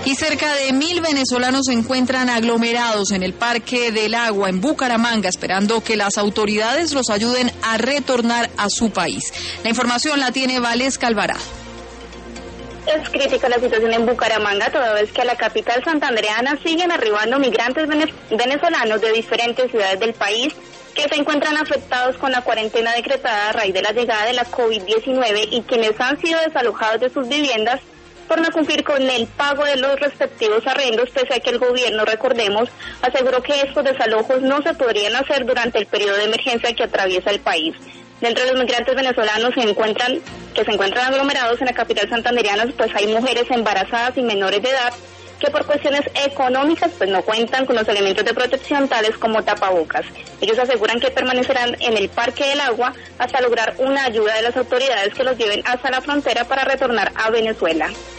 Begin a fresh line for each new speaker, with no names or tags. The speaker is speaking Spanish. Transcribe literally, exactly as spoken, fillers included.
Y cerca de mil venezolanos se encuentran aglomerados en el Parque del Agua en Bucaramanga, esperando que las autoridades los ayuden a retornar a su país. La información la tiene Valesca Alvarado.
Es crítica la situación en Bucaramanga, toda vez que a la capital santandereana siguen arribando migrantes venezolanos de diferentes ciudades del país que se encuentran afectados con la cuarentena decretada a raíz de la llegada de la COVID diecinueve y quienes han sido desalojados de sus viviendas por no cumplir con el pago de los respectivos arrendos, pese a que el gobierno, recordemos, aseguró que estos desalojos no se podrían hacer durante el periodo de emergencia que atraviesa el país. Dentro de los migrantes venezolanos se encuentran, que se encuentran aglomerados en la capital santandereana, pues hay mujeres embarazadas y menores de edad que por cuestiones económicas pues no cuentan con los elementos de protección tales como tapabocas. Ellos aseguran que permanecerán en el Parque del Agua hasta lograr una ayuda de las autoridades que los lleven hasta la frontera para retornar a Venezuela.